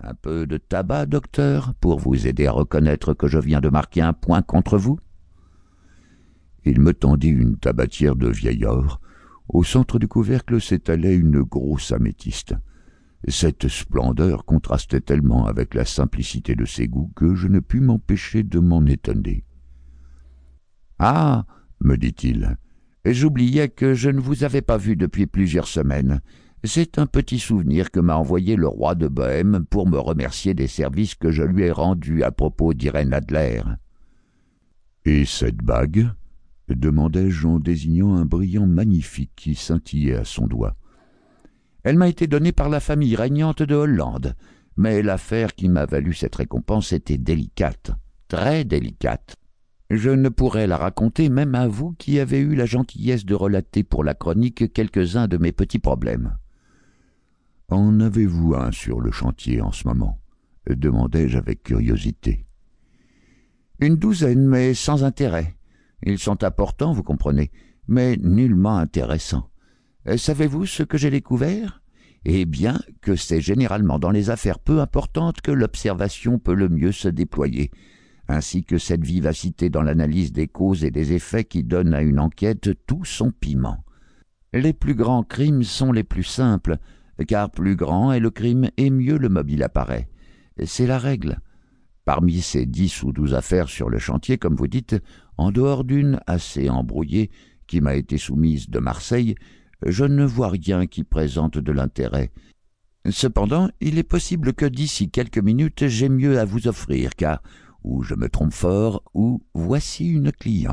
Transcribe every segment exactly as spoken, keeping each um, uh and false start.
Un peu de tabac, docteur, pour vous aider à reconnaître que je viens de marquer un point contre vous ?» Il me tendit une tabatière de vieil or. Au centre du couvercle s'étalait une grosse améthyste. Cette splendeur contrastait tellement avec la simplicité de ses goûts que je ne pus m'empêcher de m'en étonner. « Ah !» me dit-il, « j'oubliais que je ne vous avais pas vu depuis plusieurs semaines. C'est un petit souvenir que m'a envoyé le roi de Bohême pour me remercier des services que je lui ai rendus à propos d'Irène Adler. »« Et cette bague ?» demandai-je en désignant un brillant magnifique qui scintillait à son doigt. « Elle m'a été donnée par la famille régnante de Hollande, mais l'affaire qui m'a valu cette récompense était délicate, très délicate. Je ne pourrais la raconter même à vous qui avez eu la gentillesse de relater pour la chronique quelques-uns de mes petits problèmes. »« En avez-vous un sur le chantier en ce moment ?» demandai-je avec curiosité. « Une douzaine, mais sans intérêt. Ils sont importants, vous comprenez, mais nullement intéressants. Savez-vous ce que j'ai découvert ? Eh bien, que c'est généralement dans les affaires peu importantes que l'observation peut le mieux se déployer, ainsi que cette vivacité dans l'analyse des causes et des effets qui donne à une enquête tout son piment. Les plus grands crimes sont les plus simples, car plus grand est le crime et mieux le mobile apparaît. C'est la règle. Parmi ces dix ou douze affaires sur le chantier, comme vous dites, en dehors d'une assez embrouillée qui m'a été soumise de Marseille, je ne vois rien qui présente de l'intérêt. Cependant, il est possible que d'ici quelques minutes j'aie mieux à vous offrir, car ou je me trompe fort, ou voici une cliente. »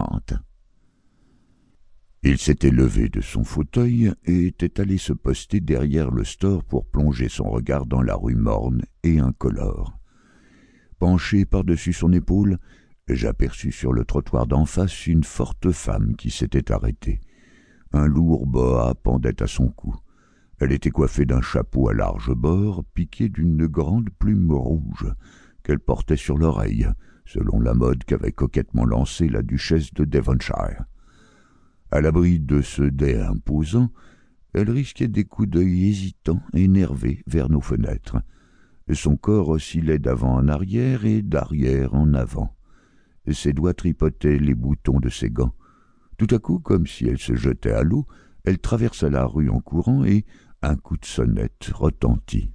Il s'était levé de son fauteuil et était allé se poster derrière le store pour plonger son regard dans la rue morne et incolore. Penché par-dessus son épaule, j'aperçus sur le trottoir d'en face une forte femme qui s'était arrêtée. Un lourd boa pendait à son cou. Elle était coiffée d'un chapeau à large bord, piqué d'une grande plume rouge, qu'elle portait sur l'oreille, selon la mode qu'avait coquettement lancée la duchesse de Devonshire. À l'abri de ce dais imposant, elle risquait des coups d'œil hésitants et nerveux vers nos fenêtres. Son corps oscillait d'avant en arrière et d'arrière en avant. Ses doigts tripotaient les boutons de ses gants. Tout à coup, comme si elle se jetait à l'eau, elle traversa la rue en courant et un coup de sonnette retentit.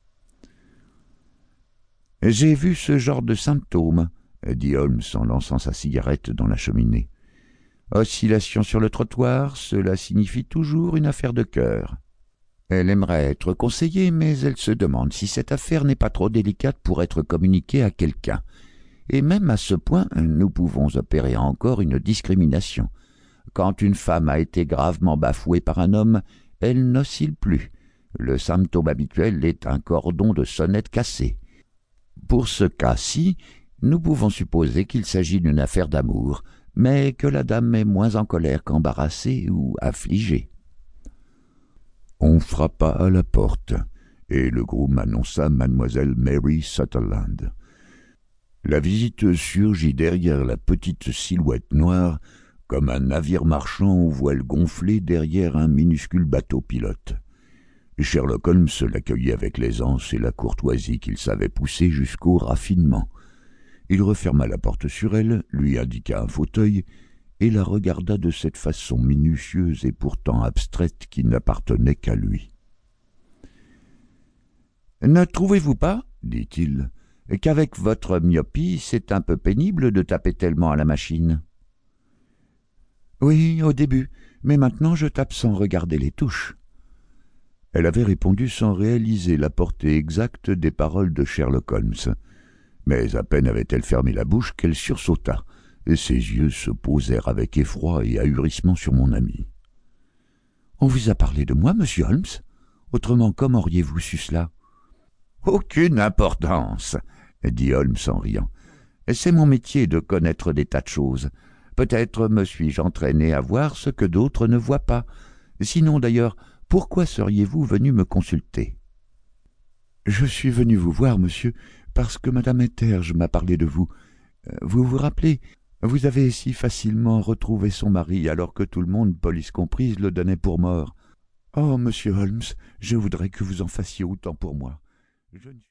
« J'ai vu ce genre de symptômes, » dit Holmes en lançant sa cigarette dans la cheminée. « Oscillation sur le trottoir, cela signifie toujours une affaire de cœur. Elle aimerait être conseillée, mais elle se demande si cette affaire n'est pas trop délicate pour être communiquée à quelqu'un. Et même à ce point, nous pouvons opérer encore une discrimination. Quand une femme a été gravement bafouée par un homme, elle n'oscille plus. Le symptôme habituel est un cordon de sonnette cassé. Pour ce cas-ci, nous pouvons supposer qu'il s'agit d'une affaire d'amour, mais que la dame est moins en colère qu'embarrassée ou affligée. » On frappa à la porte, et le groom annonça mademoiselle Mary Sutherland. La visite surgit derrière la petite silhouette noire, comme un navire marchand aux voiles gonflées derrière un minuscule bateau pilote. Sherlock Holmes l'accueillit avec l'aisance et la courtoisie qu'il savait pousser jusqu'au raffinement. Il referma la porte sur elle, lui indiqua un fauteuil, et la regarda de cette façon minutieuse et pourtant abstraite qui n'appartenait qu'à lui. « Ne trouvez-vous pas, dit-il, qu'avec votre myopie, c'est un peu pénible de taper tellement à la machine ? » ?»« Oui, au début, mais maintenant je tape sans regarder les touches. » Elle avait répondu sans réaliser la portée exacte des paroles de Sherlock Holmes. Mais à peine avait-elle fermé la bouche qu'elle sursauta, et ses yeux se posèrent avec effroi et ahurissement sur mon ami. « On vous a parlé de moi, monsieur Holmes ? Autrement, comment auriez-vous su cela ?»« Aucune importance, » dit Holmes en riant. « C'est mon métier de connaître des tas de choses. Peut-être me suis-je entraîné à voir ce que d'autres ne voient pas. Sinon, d'ailleurs, pourquoi seriez-vous venu me consulter ?»« Je suis venu vous voir, monsieur, parce que madame Etherge m'a parlé de vous. Vous vous rappelez, vous avez si facilement retrouvé son mari alors que tout le monde, police comprise, le donnait pour mort. Oh, monsieur Holmes, je voudrais que vous en fassiez autant pour moi. Je ne suis